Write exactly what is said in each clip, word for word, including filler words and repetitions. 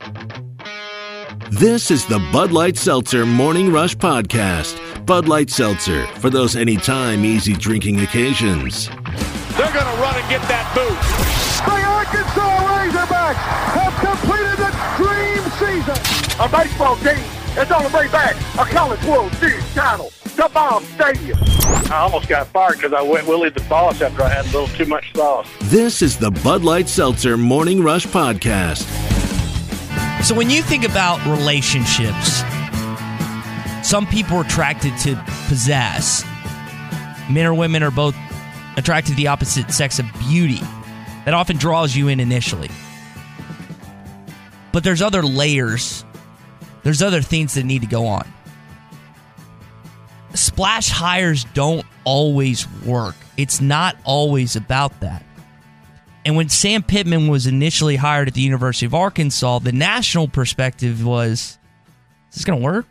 This is the Bud Light Seltzer Morning Rush Podcast. Bud Light Seltzer, for those anytime easy drinking occasions. They're going to run and get that boot. The Arkansas Razorbacks have completed the dream season. A baseball team is on the way back. A College World Series title. The Bomb Stadium. I almost got fired because I went Willie the Boss after I had a little too much sauce. This is the Bud Light Seltzer Morning Rush Podcast. So when you think about relationships, some people are attracted to possess. Men or women are both attracted to the opposite sex of beauty. That often draws you in initially. But there's other layers. There's other things that need to go on. Splash hires don't always work. It's not always about that. And when Sam Pittman was initially hired at the University of Arkansas, the national perspective was, is this going to work?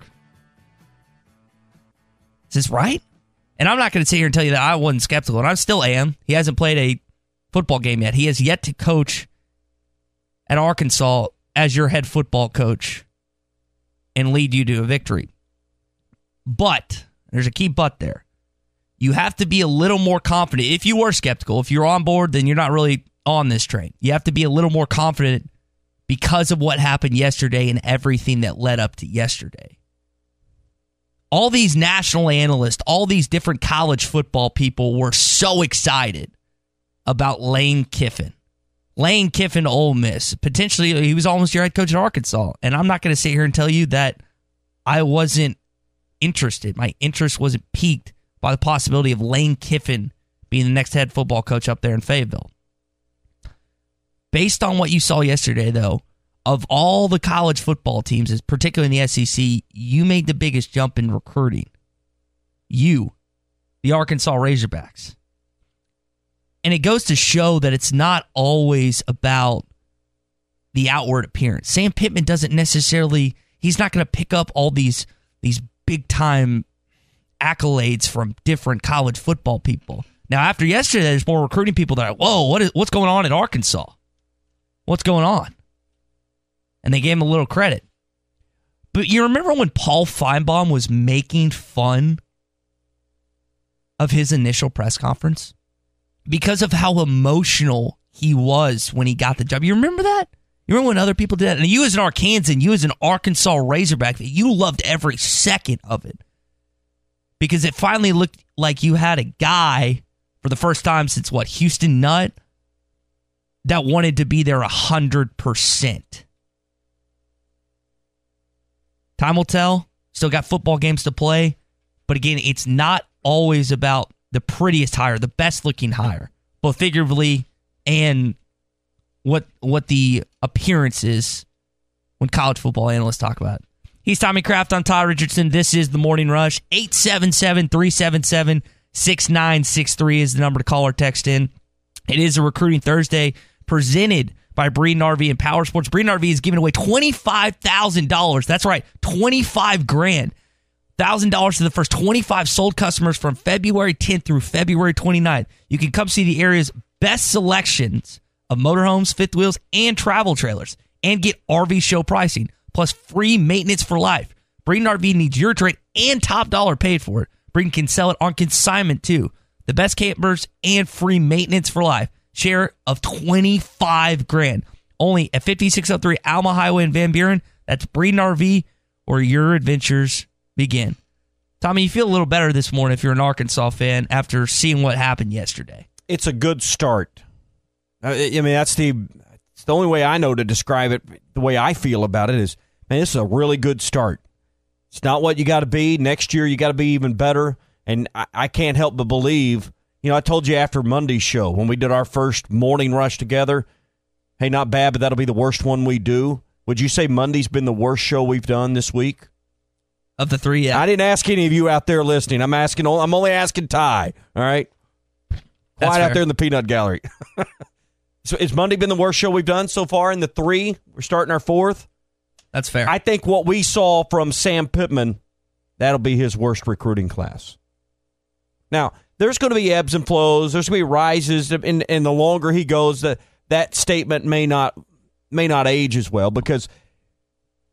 Is this right? And I'm not going to sit here and tell you that I wasn't skeptical, and I still am. He hasn't played a football game yet. He has yet to coach at Arkansas as your head football coach and lead you to a victory. But, there's a key but there. You have to be a little more confident. If you were skeptical, if you're on board, then you're not really on this train. You have to be a little more confident because of what happened yesterday and everything that led up to yesterday. All these national analysts, all these different college football people were so excited about Lane Kiffin. Lane Kiffin to Ole Miss. Potentially, he was almost your head coach at Arkansas. And I'm not going to sit here and tell you that I wasn't interested. My interest wasn't piqued by the possibility of Lane Kiffin being the next head football coach up there in Fayetteville. Based on what you saw yesterday, though, of all the college football teams, particularly in the S E C, you made the biggest jump in recruiting. You, the Arkansas Razorbacks. And it goes to show that it's not always about the outward appearance. Sam Pittman doesn't necessarily, he's not going to pick up all these, these big-time accolades from different college football people. Now, after yesterday, there's more recruiting people that are, whoa, what is, what's going on in Arkansas? What's going on? And they gave him a little credit. But you remember when Paul Feinbaum was making fun of his initial press conference? Because of how emotional he was when he got the job. You remember that? You remember when other people did that? And you as an Arkansan, you as an Arkansas Razorback, you loved every second of it. Because it finally looked like you had a guy for the first time since, what, Houston Nutt, that wanted to be there one hundred percent. Time will tell. Still got football games to play. But again, it's not always about the prettiest hire, the best-looking hire, both figuratively and what what the appearance is when college football analysts talk about it. He's Tommy Kraft. I'm Todd Richardson. This is The Morning Rush. eight seven seven, three seven seven, six nine six three is the number to call or text in. It is a Recruiting Thursday presented by Breeden R V and Power Sports. Breeden R V is giving away twenty-five thousand dollars. That's right, twenty-five grand. one thousand dollars to the first twenty-five sold customers from February tenth through February twenty-ninth. You can come see the area's best selections of motorhomes, fifth wheels, and travel trailers and get R V show pricing, plus free maintenance for life. Breeden R V needs your trade and top dollar paid for it. Breeden can sell it on consignment, too. The best campers and free maintenance for life. Share of twenty-five grand. Only at fifty-six oh three Alma Highway in Van Buren. That's Breeden R V, where your adventures begin. Tommy, you feel a little better this morning if you're an Arkansas fan after seeing what happened yesterday. It's a good start. I mean, that's the, it's the only way I know to describe it. The way I feel about it is, man, this is a really good start. It's not what you got to be. Next year, you got to be even better. And I, I can't help but believe, you know, I told you after Monday's show, when we did our first morning rush together, hey, not bad, but that'll be the worst one we do. Would you say Monday's been the worst show we've done this week? Of the three, yeah. I didn't ask any of you out there listening. I'm asking. I'm only asking Ty, all right? That's Quiet fair. out there in the peanut gallery. So has Monday been the worst show we've done so far in the three? We're starting our fourth. That's fair. I think what we saw from Sam Pittman, that'll be his worst recruiting class. Now, there's going to be ebbs and flows. There's going to be rises, and, and the longer he goes, that that statement may not may not age as well, because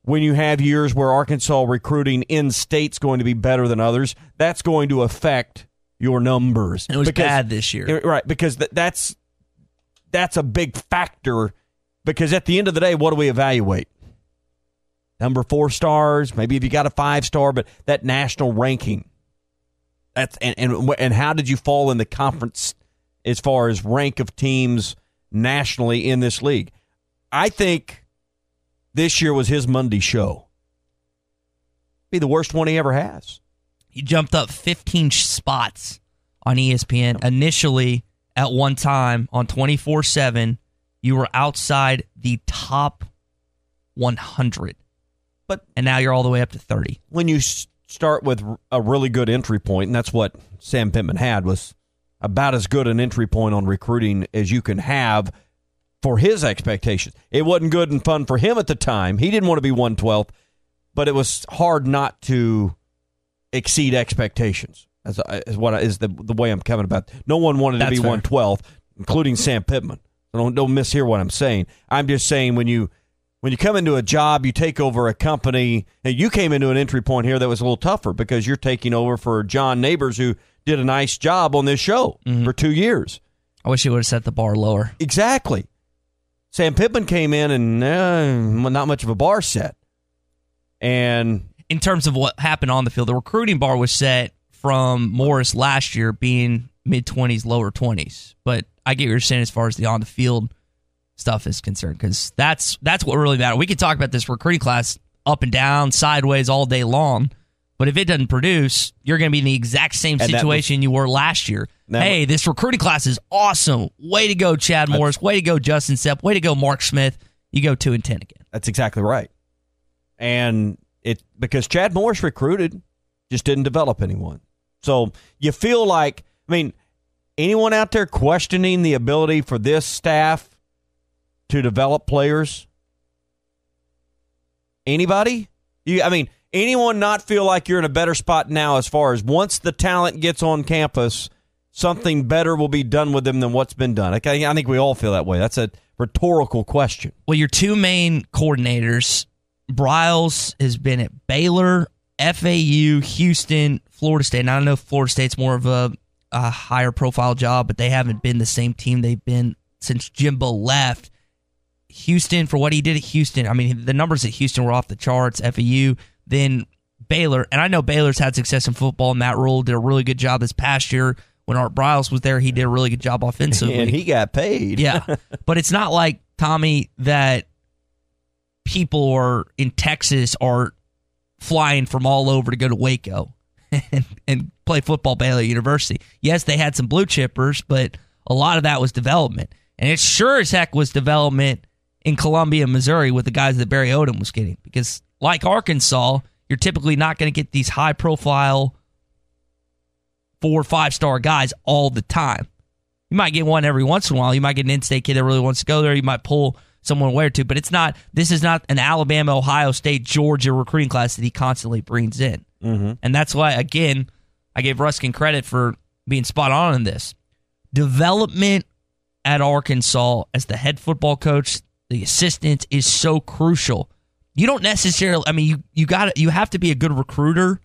when you have years where Arkansas recruiting in-state's going to be better than others, that's going to affect your numbers. And it was because, bad this year. Right, because th- that's that's a big factor, because at the end of the day, what do we evaluate? Number four stars, maybe if you got a five-star, but that national ranking. That's and, and and how did you fall in the conference as far as rank of teams nationally in this league? I think this year was his Monday show. Be the worst one he ever has. He jumped up fifteen spots on E S P N. Initially, at one time on twenty-four seven, you were outside the top one hundred. But and now you're all the way up to thirty. When you start with a really good entry point, and that's what Sam Pittman had, was about as good an entry point on recruiting as you can have for his expectations. It wasn't good and fun for him at the time. He didn't want to be one twelfth, but it was hard not to exceed expectations. As, as what is the the way I'm coming about. No one wanted That's to be fair. one twelfth, including Sam Pittman. So don't don't mishear what I'm saying. I'm just saying when you when you come into a job, you take over a company, and you came into an entry point here that was a little tougher because you're taking over for John Neighbors, who did a nice job on this show mm-hmm. for two years. I wish he would have set the bar lower. Exactly. Sam Pittman came in and uh, not much of a bar set. And in terms of what happened on the field, the recruiting bar was set from Morris last year being mid-twenties, lower twenties. But I get what you're saying as far as the on-the-field stuff is concerned, because that's that's what really matters. We could talk about this recruiting class up and down, sideways all day long, but if it doesn't produce, you're going to be in the exact same and situation was, you were last year. Hey, was, this recruiting class is awesome. Way to go, Chad Morris. Way to go, Justin Sepp. Way to go, Mark Smith. You go two and ten again. That's exactly right. And it because Chad Morris recruited, just didn't develop anyone. So you feel like, I mean, anyone out there questioning the ability for this staff to develop players? Anybody? You, I mean, anyone not feel like you're in a better spot now as far as once the talent gets on campus, something better will be done with them than what's been done? Okay, I think we all feel that way. That's a rhetorical question. Well, your two main coordinators, Briles has been at Baylor, F A U, Houston, Florida State. And I don't know if Florida State's more of a, a higher profile job, but they haven't been the same team they've been since Jimbo left. Houston, for what he did at Houston, I mean, the numbers at Houston were off the charts. F A U, then Baylor. And I know Baylor's had success in football. Matt Rule did a really good job this past year. When Art Briles was there, he did a really good job offensively. And he got paid. Yeah. But it's not like, Tommy, that people are in Texas are flying from all over to go to Waco and, and play football at Baylor University. Yes, they had some blue chippers, but a lot of that was development. And it sure as heck was development in Columbia, Missouri with the guys that Barry Odom was getting. Because like Arkansas, you're typically not going to get these high-profile four or five-star guys all the time. You might get one every once in a while. You might get an in-state kid that really wants to go there. You might pull someone away or two. But it's not. This is not an Alabama, Ohio State, Georgia recruiting class that he constantly brings in. Mm-hmm. And that's why, again, I gave Ruskin credit for being spot on in this. Development at Arkansas as the head football coach, the assistant, is so crucial. You don't necessarily, I mean, you you got you have to be a good recruiter,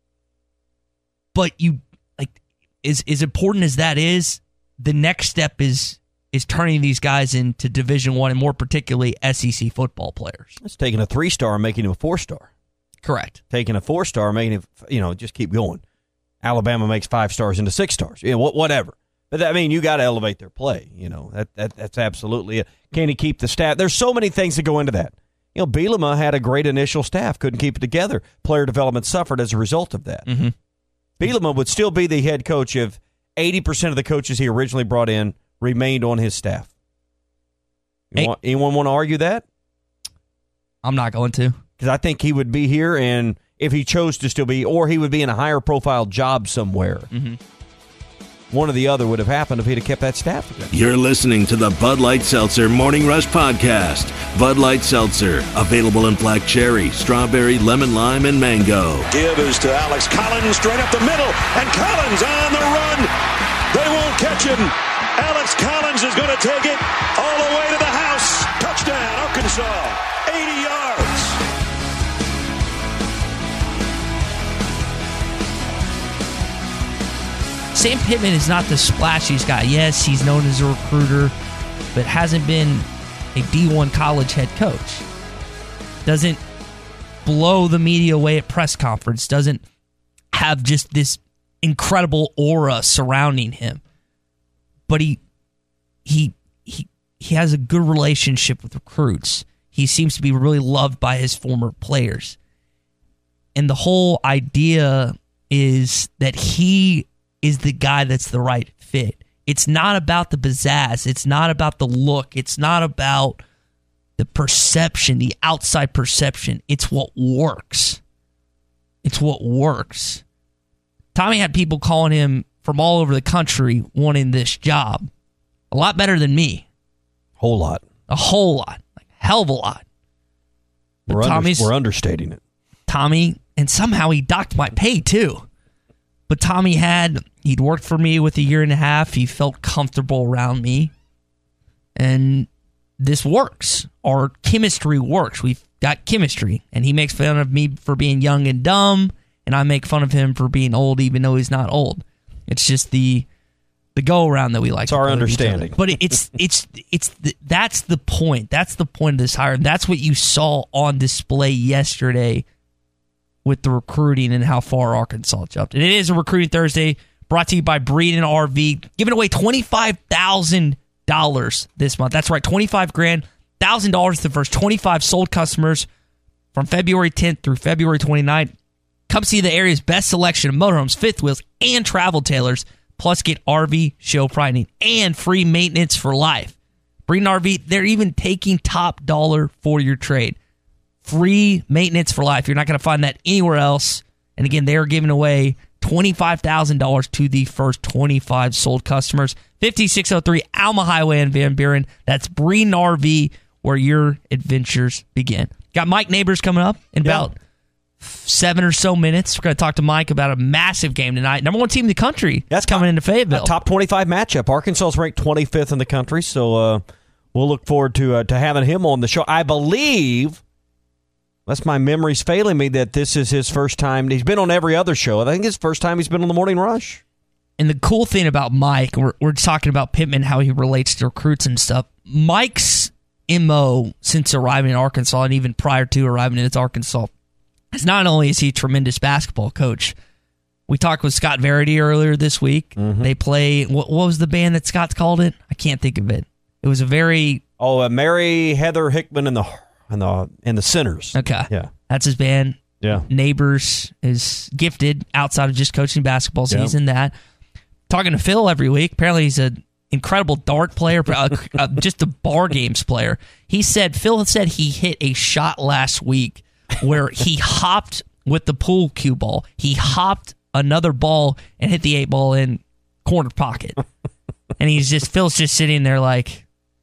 but you like as as important as that is, the next step is is turning these guys into Division One and more particularly S E C football players. It's taking a three star and making him a four star. Correct. Taking a four star, making it, you know, just keep going. Alabama makes five stars into six stars. You know, whatever. But I mean, you got to elevate their play. You know, that, that that's absolutely it. Can he keep the staff? There's so many things that go into that. You know, Bielema had a great initial staff, couldn't keep it together. Player development suffered as a result of that. Mm-hmm. Bielema would still be the head coach if eighty percent of the coaches he originally brought in remained on his staff. You hey, want, anyone want to argue that? I'm not going to. Because I think he would be here, and if he chose to still be, or he would be in a higher profile job somewhere. Mm-hmm. One or the other would have happened if he'd have kept that staff together. You're listening to the Bud Light Seltzer Morning Rush Podcast. Bud Light Seltzer, available in black cherry, strawberry, lemon lime, and mango. Give is to Alex Collins, straight up the middle, and Collins on the run. They won't catch him. Alex Collins is going to take it all the way to the house. Touchdown, Arkansas, eighty yards. Sam Pittman is not the splashiest guy. Yes, he's known as a recruiter, but hasn't been a D one college head coach. Doesn't blow the media away at press conference. Doesn't have just this incredible aura surrounding him. But he he he he has a good relationship with recruits. He seems to be really loved by his former players. And the whole idea is that he is the guy that's the right fit. It's not about the pizzazz. It's not about the look. It's not about the perception, the outside perception. It's what works. It's what works. Tommy had people calling him from all over the country wanting this job. A lot better than me. Whole lot. A whole lot. Like a hell of a lot. But We're, Tommy's, under, we're understating it. Tommy, and somehow he docked my pay too. But Tommy had, he'd worked for me with a year and a half. He felt comfortable around me. And this works. Our chemistry works. We've got chemistry. And he makes fun of me for being young and dumb. And I make fun of him for being old, even though he's not old. It's just the the go around that we like. It's our understanding. But it's it's it's the, that's the point. That's the point of this hire. That's what you saw on display yesterday with the recruiting and how far Arkansas jumped. And it is a Recruiting Thursday brought to you by Breeden R V, giving away twenty-five thousand dollars this month. That's right, twenty-five grand, one thousand dollars to the first twenty-five sold customers from February tenth through February twenty-ninth. Come see the area's best selection of motorhomes, fifth wheels, and travel trailers, plus get R V show pricing and free maintenance for life. Breeden R V, they're even taking top dollar for your trade. Free maintenance for life. You're not going to find that anywhere else. And again, they are giving away twenty-five thousand dollars to the first twenty-five sold customers. fifty-six oh three Alma Highway in Van Buren. That's Breeden R V, where your adventures begin. Got Mike Neighbors coming up in yeah. about seven or so minutes. We're going to talk to Mike about a massive game tonight. Number one team in the country. That's coming top, into Fayetteville. Top twenty-five matchup. Arkansas is ranked twenty-fifth in the country, so uh, we'll look forward to uh, to having him on the show. I believe, unless my memory's failing me, that this is his first time. He's been on every other show. I think it's the first time he's been on the Morning Rush. And the cool thing about Mike, we're, we're talking about Pittman, how he relates to recruits and stuff. Mike's M O since arriving in Arkansas and even prior to arriving in Arkansas, is not only is he a tremendous basketball coach. We talked with Scott Verity earlier this week. Mm-hmm. They play, what, what was the band that Scott's called it? I can't think of it. It was a very... Oh, uh, Mary Heather Hickman and the and the and the Sinners. Okay. Yeah. That's his band. Yeah. Neighbors is gifted outside of just coaching basketball, so yeah. he's in that. Talking to Phil every week. Apparently he's an incredible dart player, uh, uh, just a bar games player. He said, Phil said he hit a shot last week where he hopped with the pool cue ball. He hopped another ball and hit the eight ball in corner pocket. And he's just, Phil's just sitting there like,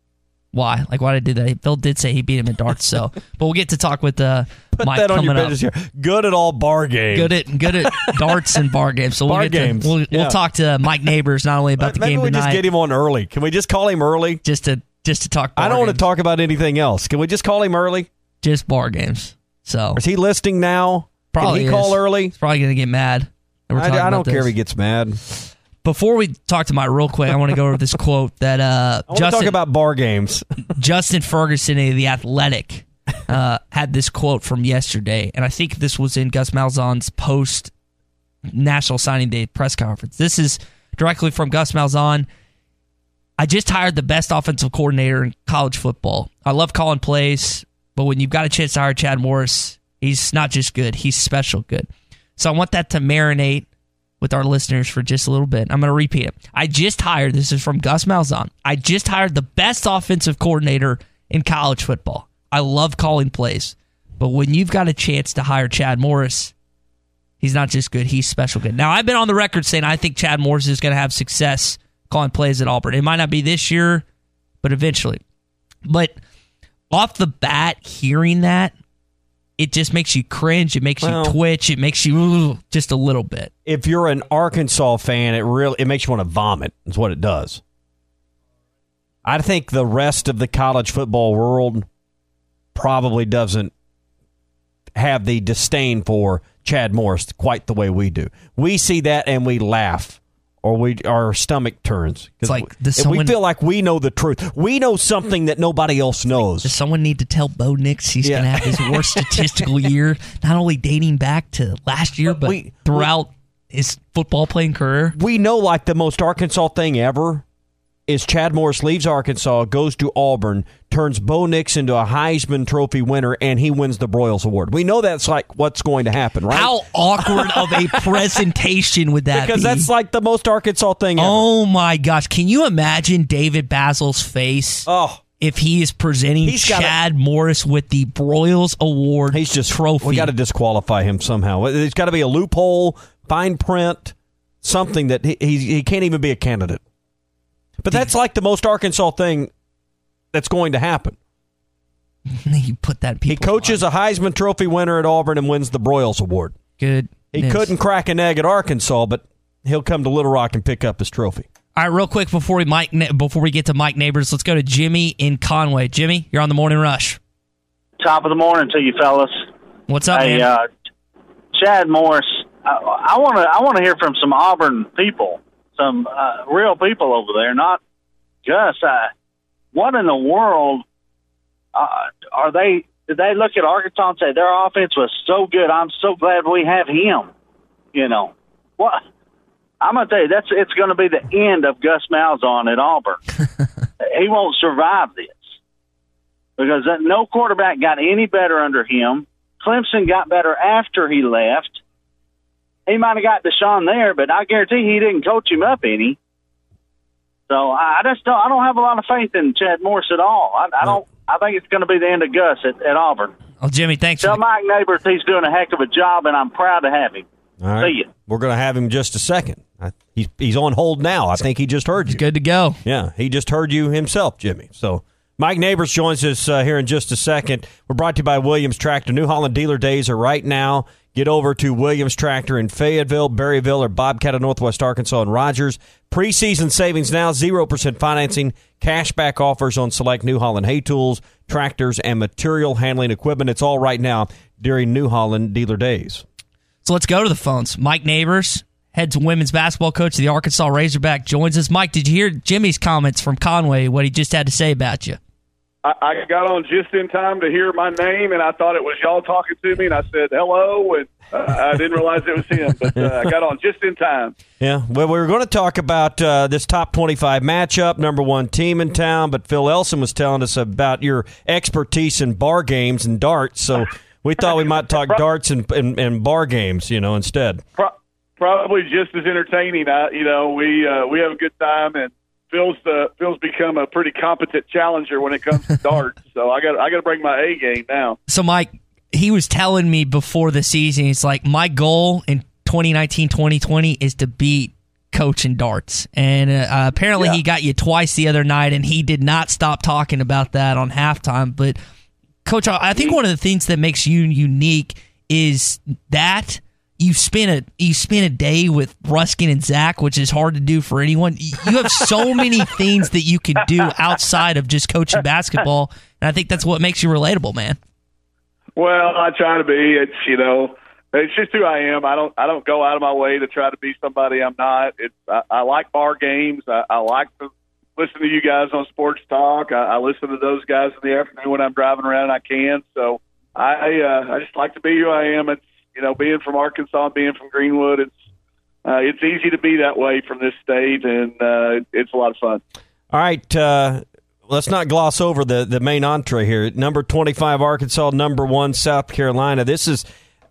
why? Like, why did I do that? Phil did say he beat him at darts, so. But we'll get to talk with uh, Put Mike that on coming your up. business here. Good at all bar games. Good at good at darts and bar games. So we'll bar get games. To, we'll, yeah. we'll talk to Mike Neighbors not only about the Maybe game we tonight. just get him on early. Can we just call him early? Just to just to talk. Bar I don't games. want to talk about anything else. Can we just call him early? Just bar games. So is he listening now? Probably Can he is. call early? He's probably going to get mad. I, I don't care if he gets mad. Before we talk to Mike real quick, I want to go over this quote that uh, I want Justin, to talk about bar games. Justin Ferguson of The Athletic uh, had this quote from yesterday, and I think this was in Gus Malzahn's post National Signing Day press conference. This is directly from Gus Malzahn. I just hired the best offensive coordinator in college football. I love calling plays, but when you've got a chance to hire Chad Morris, he's not just good, he's special good. So I want that to marinate with our listeners for just a little bit. I'm going to repeat it. I just hired, this is from Gus Malzahn, I just hired the best offensive coordinator in college football. I love calling plays, but when you've got a chance to hire Chad Morris, he's not just good, he's special good. Now, I've been on the record saying I think Chad Morris is going to have success calling plays at Auburn. It might not be this year, but eventually. But off the bat, hearing that, it just makes you cringe. It makes well, you twitch. It makes you ooh, just a little bit. If you're an Arkansas fan, it really it makes you want to vomit. Is what it does. I think the rest of the college football world probably doesn't have the disdain for Chad Morris quite the way we do. We see that and we laugh, or we our stomach turns. It's like, we, does someone, we feel like we know the truth. We know something that nobody else knows. Does someone need to tell Bo Nix he's Yeah. going to have his worst statistical year, not only dating back to last year, but we, throughout we, his football playing career? We know like the most Arkansas thing ever is Chad Morris leaves Arkansas, goes to Auburn, turns Bo Nix into a Heisman Trophy winner, and he wins the Broyles Award. We know that's like what's going to happen, right? How awkward of a presentation would that because be? Because that's like the most Arkansas thing ever. Oh, my gosh. Can you imagine David Basil's face oh. if he is presenting He's Chad gotta, Morris with the Broyles Award he's just, trophy? We got to disqualify him somehow. There's got to be a loophole, fine print, something that he, he, he can't even be a candidate. But that's like the most Arkansas thing that's going to happen. You put that. He coaches on. a Heisman Trophy winner at Auburn and wins the Broyles Award. Good. He couldn't crack an egg at Arkansas, but he'll come to Little Rock and pick up his trophy. All right, real quick before we Mike before we get to Mike Neighbors, let's go to Jimmy in Conway. Jimmy, you're on the Morning Rush. Top of the morning to you, fellas. What's up, hey, man? Uh, Chad Morris, I want to I want to hear from some Auburn people, some uh, real people over there, not Gus. Uh, what in the world uh, are they? Did they look at Arkansas and say their offense was so good? I'm so glad we have him. You know what? I'm gonna tell you that's it's going to be the end of Gus Malzahn at Auburn. He won't survive this because no quarterback got any better under him. Clemson got better after he left. He might have got Deshaun there, but I guarantee he didn't coach him up any. So I just don't. I don't have a lot of faith in Chad Morris at all. I, I don't. I think it's going to be the end of Gus at, at Auburn. Oh, Jimmy, thanks. Tell for the- Mike Neighbors he's doing a heck of a job, and I'm proud to have him. All right. See you. We're going to have him in just a second. I, he's he's on hold now. I think he just heard you. He's good to go. Yeah, he just heard you himself, Jimmy. So Mike Neighbors joins us uh, here in just a second. We're brought to you by Williams Tractor. New Holland Dealer Days are right now. Get over to Williams Tractor in Fayetteville, Berryville, or Bobcat of Northwest Arkansas and Rogers. Preseason savings now, zero percent financing, cashback offers on select New Holland hay tools, tractors, and material handling equipment. It's all right now during New Holland Dealer Days. So let's go to the phones. Mike Neighbors, head women's basketball coach of the Arkansas Razorback, joins us. Mike, did you hear Jimmy's comments from Conway, what he just had to say about you? I, I got on just in time to hear my name, and I thought it was y'all talking to me, and I said hello, and uh, I didn't realize it was him, but uh, I got on just in time. Yeah, well, we were going to talk about uh, this top twenty-five matchup, number one team in town, but Phil Elson was telling us about your expertise in bar games and darts, so we thought we might talk darts and, and, and bar games, you know, instead. Pro- probably just as entertaining. I, you know, we uh, we have a good time, and Phil's uh, Phil's become a pretty competent challenger when it comes to darts. So I got I got to bring my A game now. So Mike, he was telling me before the season, it's like my goal in twenty nineteen twenty twenty is to beat Coach in darts, and uh, apparently Yeah. he got you twice the other night, and he did not stop talking about that on halftime. But Coach, I think one of the things that makes you unique is that you spent a you spent a day with Ruskin and Zach, which is hard to do for anyone. You have so many things that you can do outside of just coaching basketball, and I think that's what makes you relatable, man. Well, I try to be. It's you know, it's just who I am. I don't I don't go out of my way to try to be somebody I'm not. It's I, I like bar games. I, I like to listen to you guys on Sports Talk. I, I listen to those guys in the afternoon when I'm driving around. I can. So I uh, I just like to be who I am. It's you know, being from Arkansas, being from Greenwood, it's uh, it's easy to be that way from this state, and uh, it's a lot of fun. All right, uh, let's not gloss over the, the main entree here. Number twenty-five, Arkansas. Number one, South Carolina. This is,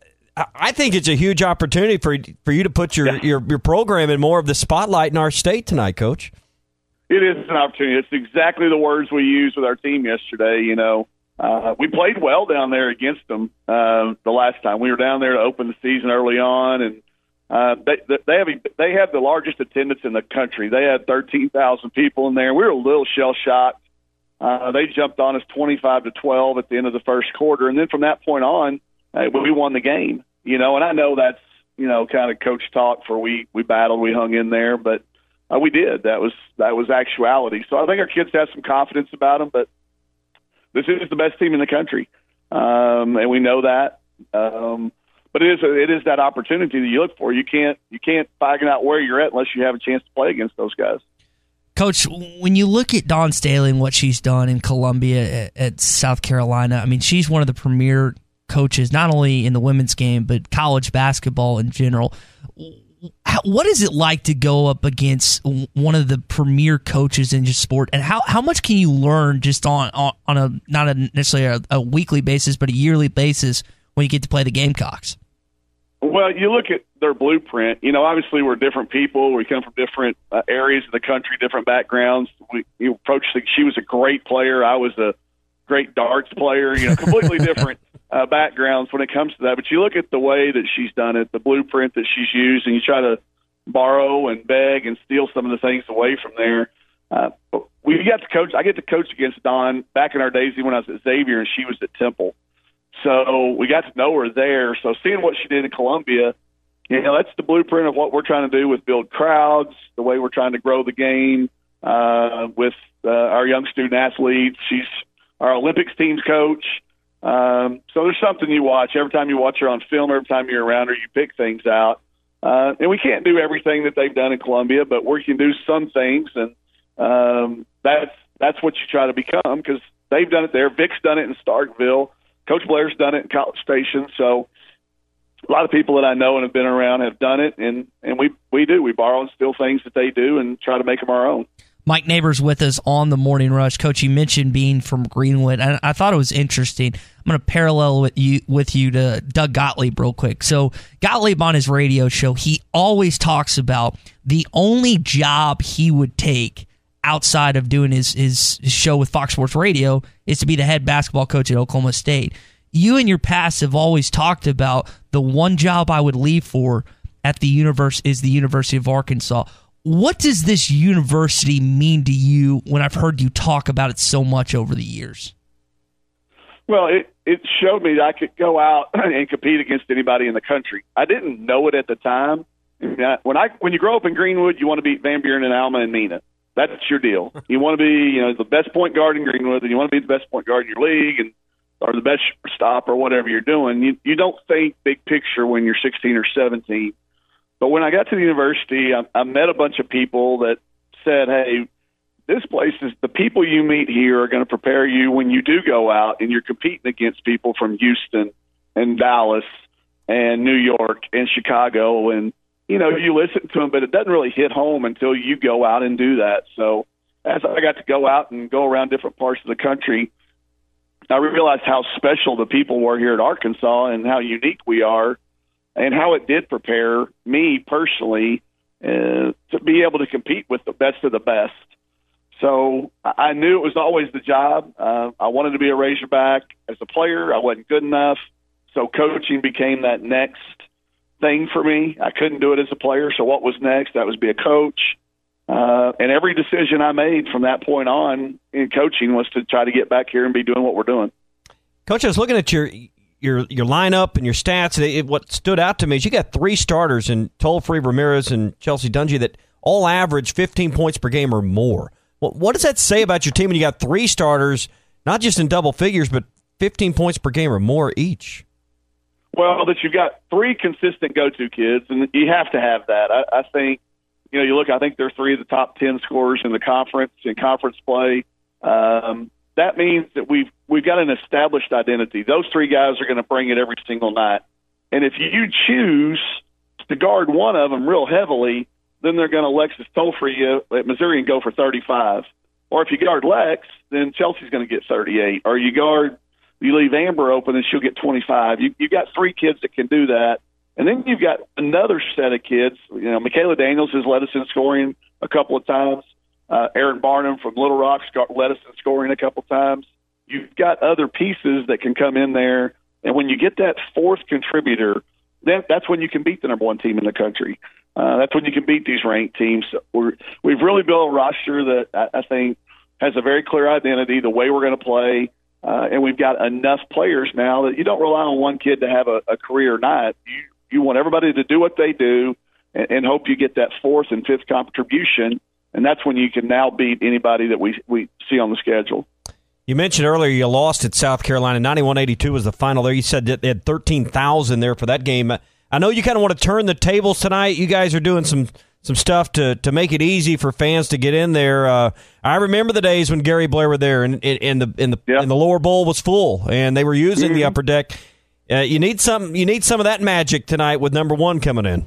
I think it's a huge opportunity for for you to put your, Yeah. your, your program in more of the spotlight in our state tonight, Coach. It is an opportunity. It's exactly the words we used with our team yesterday, you know. Uh, we played well down there against them uh, the last time. We were down there to open the season early on, and uh, they they have they had the largest attendance in the country. They had thirteen thousand people in there. We were a little shell shocked. Uh, they jumped on us twenty-five to twelve at the end of the first quarter, and then from that point on, uh, we won the game. You know, and I know that's you know kind of coach talk for we we battled, we hung in there, but uh, we did. That was that was actuality. So I think our kids have some confidence about them, but this is the best team in the country, um, and we know that. Um, but it is a, it is that opportunity that you look for. You can't you can't find out where you're at unless you have a chance to play against those guys. Coach, when you look at Dawn Staley and what she's done in Columbia at, at South Carolina, I mean, she's one of the premier coaches, not only in the women's game, but college basketball in general. How, what is it like to go up against one of the premier coaches in your sport, and how, how much can you learn just on, on, on a not a necessarily a, a weekly basis, but a yearly basis when you get to play the Gamecocks? Well, you look at their blueprint. You know, obviously we're different people. We come from different uh, areas of the country, different backgrounds. We you approach the, she was a great player. I was a great darts player. You know, completely different uh, backgrounds when it comes to that. But you look at the way that she's done it, the blueprint that she's used, and you try to borrow and beg and steal some of the things away from there. Uh, we got to coach. I get to coach against Dawn back in our days when I was at Xavier and she was at Temple. So we got to know her there. So seeing what she did in Columbia, you know, that's the blueprint of what we're trying to do with build crowds, the way we're trying to grow the game uh, with uh, our young student athletes. She's our Olympics team's coach. Um, so there's something you watch. Every time you watch her on film, every time you're around her, you pick things out. Uh, and we can't do everything that they've done in Columbia, but we can do some things. And um, that's, that's what you try to become, because they've done it there. Vic's done it in Starkville. Coach Blair's done it in College Station. So a lot of people that I know and have been around have done it, and, and we we do. We borrow and steal things that they do and try to make them our own. Mike Neighbors with us on the Morning Rush. Coach, you mentioned being from Greenwood, and I thought it was interesting. I'm going to parallel with you with you to Doug Gottlieb real quick. So Gottlieb on his radio show, he always talks about the only job he would take outside of doing his, his show with Fox Sports Radio is to be the head basketball coach at Oklahoma State. You in your past have always talked about the one job I would leave for at the universe is the University of Arkansas. What does this university mean to you when I've heard you talk about it so much over the years? Well, it, it showed me that I could go out and compete against anybody in the country. I didn't know it at the time. When I when you grow up in Greenwood, you want to beat Van Buren and Alma and Neenah. That's your deal. You want to be, you know, the best point guard in Greenwood, and you want to be the best point guard in your league, and or the best stop or whatever you're doing. You you don't think big picture when you're sixteen or seventeen. But when I got to the university, I, I met a bunch of people that said, "Hey, this place is the people you meet here are going to prepare you when you do go out and you're competing against people from Houston and Dallas and New York and Chicago and." You know, you listen to them, but it doesn't really hit home until you go out and do that. So as I got to go out and go around different parts of the country, I realized how special the people were here at Arkansas and how unique we are and how it did prepare me personally uh, to be able to compete with the best of the best. So I knew it was always the job. Uh, I wanted to be a Razorback. As a player, I wasn't good enough. So coaching became that next thing for me. I couldn't do it as a player, so what was next? That was be a coach. Uh, and every decision I made from that point on in coaching was to try to get back here and be doing what we're doing. Coach, I was looking at your your your lineup and your stats. And it, what stood out to me is you got three starters in Toll-Free, Ramirez, and Chelsea Dungy that all average fifteen points per game or more. What, what does that say about your team when you got three starters, not just in double figures, but fifteen points per game or more each? Well, that you've got three consistent go-to kids, and you have to have that. I, I think, you know, you look, I think they're three of the top ten scorers in the conference, in conference play. Um, that means that we've we've got an established identity. Those three guys are going to bring it every single night. And if you choose to guard one of them real heavily, then they're going to Alexis Toll-Free at Missouri and go for thirty-five. Or if you guard Lex, then Chelsea's going to get thirty-eight. Or you guard You leave Amber open and she'll get twenty-five. You, you've got three kids that can do that. And then you've got another set of kids. You know, Michaela Daniels has led us in scoring a couple of times. Uh, Aaron Barnum from Little Rock's got led us in scoring a couple of times. You've got other pieces that can come in there. And when you get that fourth contributor, then that's when you can beat the number one team in the country. Uh, that's when you can beat these ranked teams. We're, we've really built a roster that I, I think has a very clear identity, the way we're going to play. Uh, and we've got enough players now that you don't rely on one kid to have a, a career night. You you want everybody to do what they do and, and hope you get that fourth and fifth contribution, and that's when you can now beat anybody that we we see on the schedule. You mentioned earlier you lost at South Carolina. ninety-one eighty-two was the final there. You said that they had thirteen thousand there for that game. I know you kind of want to turn the tables tonight. You guys are doing some some stuff to, to make it easy for fans to get in there. Uh, I remember the days when Gary Blair were there, and, and the and the yeah. and the lower bowl was full, and they were using mm-hmm. the upper deck. Uh, you need some. You need some of that magic tonight with number one coming in.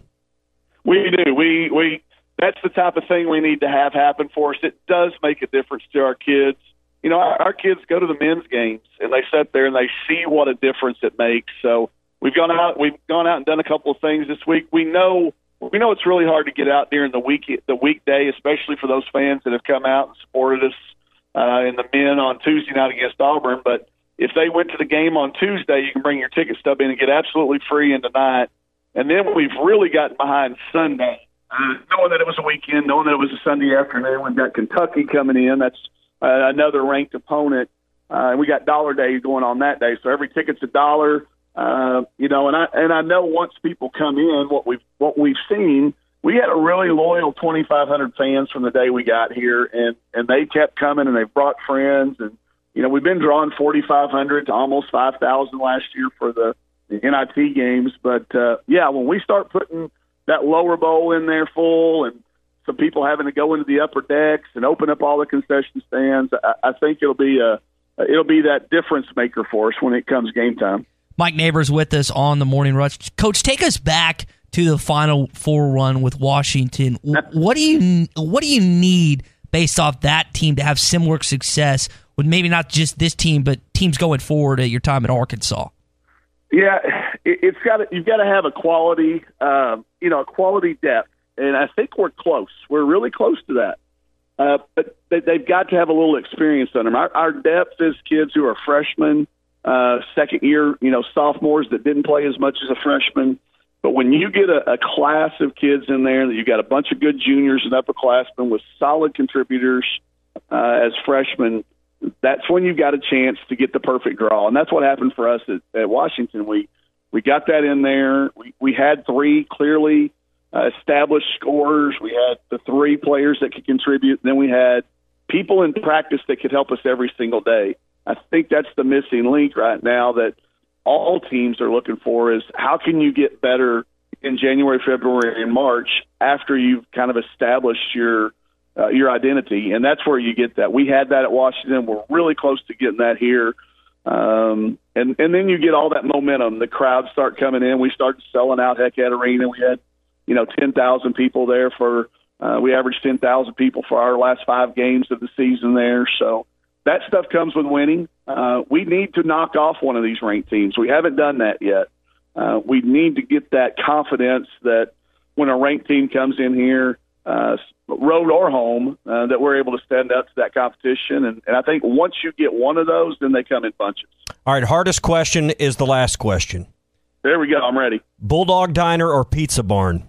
We do. We we. That's the type of thing we need to have happen for us. It does make a difference to our kids. You know, our, our kids go to the men's games and they sit there and they see what a difference it makes. So we've gone out. We've gone out and done a couple of things this week. We know. We know it's really hard to get out during the week, the weekday, especially for those fans that have come out and supported us uh, in the men on Tuesday night against Auburn. But if they went to the game on Tuesday, you can bring your ticket stub in and get absolutely free in tonight. And then we've really gotten behind Sunday, uh, knowing that it was a weekend, knowing that it was a Sunday afternoon. We've got Kentucky coming in. That's uh, another ranked opponent. Uh, and we got Dollar Day going on that day. So every ticket's a dollar. Uh, you know, and I and I know once people come in, what we've what we've seen, we had a really loyal twenty-five hundred fans from the day we got here, and and they kept coming, and they brought friends, and you know, we've been drawing forty-five hundred to almost five thousand last year for the, the N I T games, but uh, yeah, when we start putting that lower bowl in there full, and some people having to go into the upper decks and open up all the concession stands, I, I think it'll be a it'll be that difference maker for us when it comes game time. Mike Neighbors with us on the Morning Rush. Coach, take us back to the Final Four run with Washington. What do you what do you need based off that team to have similar success with maybe not just this team, but teams going forward at your time at Arkansas? Yeah, it, it's got to, you've got to have a quality, uh, you know, a quality depth, and I think we're close. We're really close to that. Uh, but they've got to have a little experience on them. Our, our depth is kids who are freshmen. Uh, second year, you know, sophomores that didn't play as much as a freshman. But when you get a, a class of kids in there, that you got a bunch of good juniors and upperclassmen with solid contributors uh, as freshmen, that's when you've got a chance to get the perfect draw. And that's what happened for us at, at Washington. We we got that in there. We, we had three clearly uh, established scorers. We had the three players that could contribute. And then we had people in practice that could help us every single day. I think that's the missing link right now that all teams are looking for is how can you get better in January, February, and March after you've kind of established your uh, your identity, and that's where you get that. We had that at Washington. We're really close to getting that here. Um, and, and then you get all that momentum. The crowds start coming in. We started selling out Hecate Arena. We had, you know, ten thousand people there for uh, – we averaged ten thousand people for our last five games of the season there. So – that stuff comes with winning. Uh, we need to knock off one of these ranked teams. We haven't done that yet. Uh, we need to get that confidence that when a ranked team comes in here, uh, road or home, uh, that we're able to stand up to that competition. And, and I think once you get one of those, then they come in bunches. All right, hardest question is the last question. There we go. I'm ready. Bulldog Diner or Pizza Barn?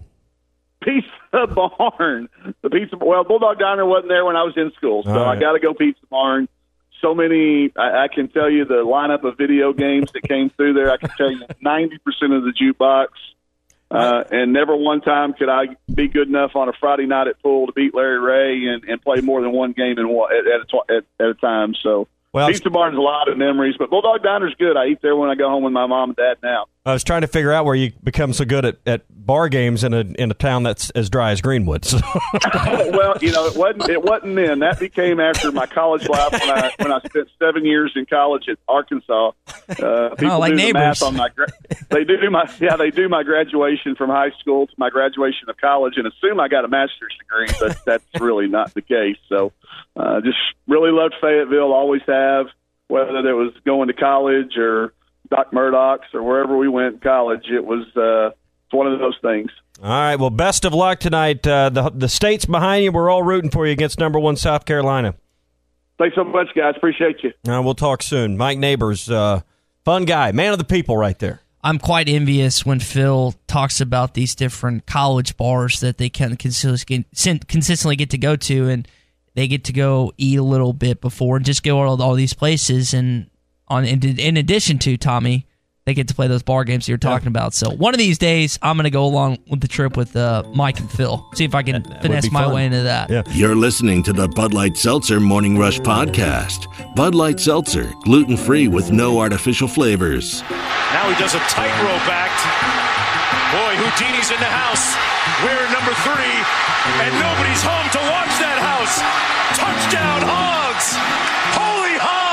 Pizza Barn. The pizza. Well, Bulldog Diner wasn't there when I was in school, so right. I got to go Pizza Barn. So many, I, I can tell you the lineup of video games that came through there. I can tell you ninety percent of the jukebox. Uh, and never one time could I be good enough on a Friday night at pool to beat Larry Ray and, and play more than one game in one, at, at, a, at, at a time. So well, Pizza Barn's a lot of memories, but Bulldog Diner's good. I eat there when I go home with my mom and dad now. I was trying to figure out where you become so good at, at bar games in a in a town that's as dry as Greenwood. So. Well, you know, it wasn't it wasn't then. That became after my college life when I when I spent seven years in college at Arkansas. Uh, people oh, like do neighbors. the math on my they do my yeah they do my graduation from high school to my graduation of college and assume I got a master's degree, but that's really not the case. So, uh, just really loved Fayetteville. Always have, whether it was going to college or Doc Murdoch's or wherever we went in college. It was uh, one of those things. All right, well, best of luck tonight. Uh, the the state's behind you. We're all rooting for you against number one South Carolina. Thanks so much, guys. Appreciate you. Uh, we'll talk soon. Mike Neighbors, uh, fun guy, man of the people right there. I'm quite envious when Phil talks about these different college bars that they can consistently get to go to, and they get to go eat a little bit before and just go to all, all these places. And on in, in addition to, Tommy, they get to play those bar games you're talking yeah. about. So one of these days, I'm going to go along with the trip with uh, Mike and Phil. See if I can that, that finesse my way into that. Yeah. You're listening to the Bud Light Seltzer Morning Rush Podcast. Bud Light Seltzer, gluten-free with no artificial flavors. Now he does a tightrope act. Boy, Houdini's in the house. We're number three, and nobody's home to watch that house. Touchdown, Hogs! Holy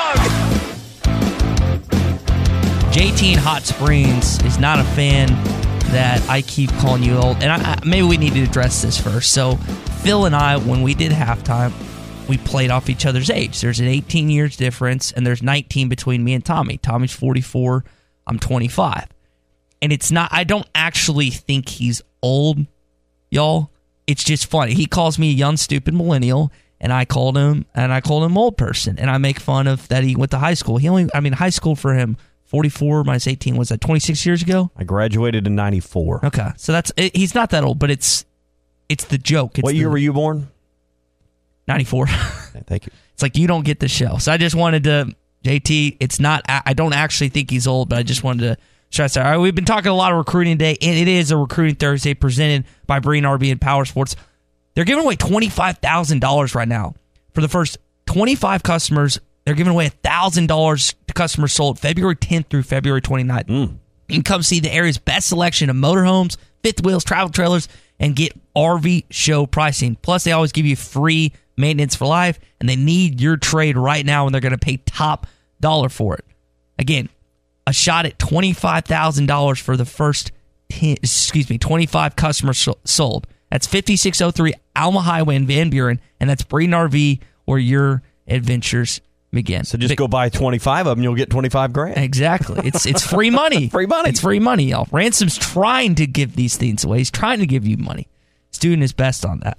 Hog! J T in Hot Springs is not a fan that I keep calling you old. And I, I, maybe we need to address this first. So Phil and I, when we did halftime, we played off each other's age. There's an eighteen years difference, and there's nineteen between me and Tommy. Tommy's forty-four. I'm twenty-five. And it's not, I don't actually think he's old, y'all. It's just funny. He calls me a young, stupid millennial, and I called him, and I called him old person. And I make fun of that he went to high school. He only, I mean, high school for him, forty-four minus eighteen, was that twenty-six years ago? I graduated in ninety-four. Okay. So that's, it, he's not that old, but it's, it's the joke. It's what year the, were you born? ninety-four. Thank you. It's like, you don't get the show. So I just wanted to, J T, it's not, I don't actually think he's old, but I just wanted to stress that. All right, we've been talking a lot of recruiting today, and it is a Recruiting Thursday presented by Breen R V and Power Sports. They're giving away twenty-five thousand dollars right now. For the first twenty-five customers, they're giving away one thousand dollars to customers sold February tenth through February twenty-ninth. Mm. You can come see the area's best selection of motorhomes, fifth wheels, travel trailers, and get R V show pricing. Plus, they always give you free maintenance for life, and they need your trade right now, and they're going to pay top dollar for it. Again, a shot at twenty-five thousand dollars for the first ten, excuse me, twenty-five customers sold. That's fifty-six oh three Alma Highway in Van Buren, and that's Breen R V, where your adventures begin. So just go buy twenty-five of them, you'll get twenty-five grand. Exactly. It's it's free money. Free money. It's free money, y'all. Ransom's trying to give these things away. He's trying to give you money. He's doing his best on that.